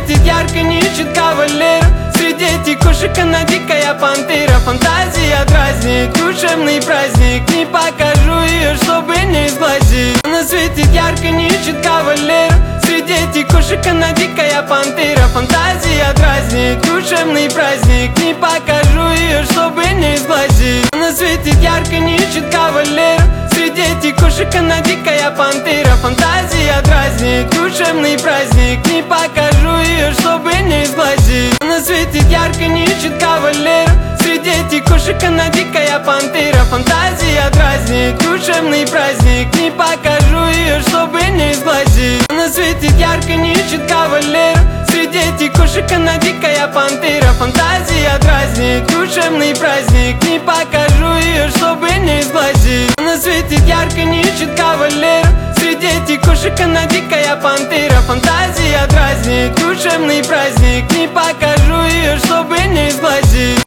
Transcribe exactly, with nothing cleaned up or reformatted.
светит ярко, не ищет кавалер. Среди текушек она дикая пантера. Фантазия дразнит, душевный праздник. Не покажу ее, чтобы не сглазить. Она светит ярко, не ищет кавалер. Среди текушек она дикая пантера. Фантазия дразнит, душевный праздник. Не покажу ее, чтобы не сглазить. Она светит ярко, не ищет кавалер. Среди текушек она дикая пантера. Фантазия дразнит, душевный праздник. Не покажу ее, чтобы не сглазить. Она светит ярко, не ищет кавалер. Среди текушек она дикая пантера. Фантазия дразнит, душевный праздник. Не покажу ее, чтобы не сглазить. Она светит ярко, не ищет кавалер. Среди текушек она дикая пантера. Фантазия дразнит, душевный праздник. Не покажу ее, чтобы не сглазить. Она светит ярко, не ищет кавалер. Среди текушек она дикая пантера. Фантазия дразнит, душевный праздник. Не покажу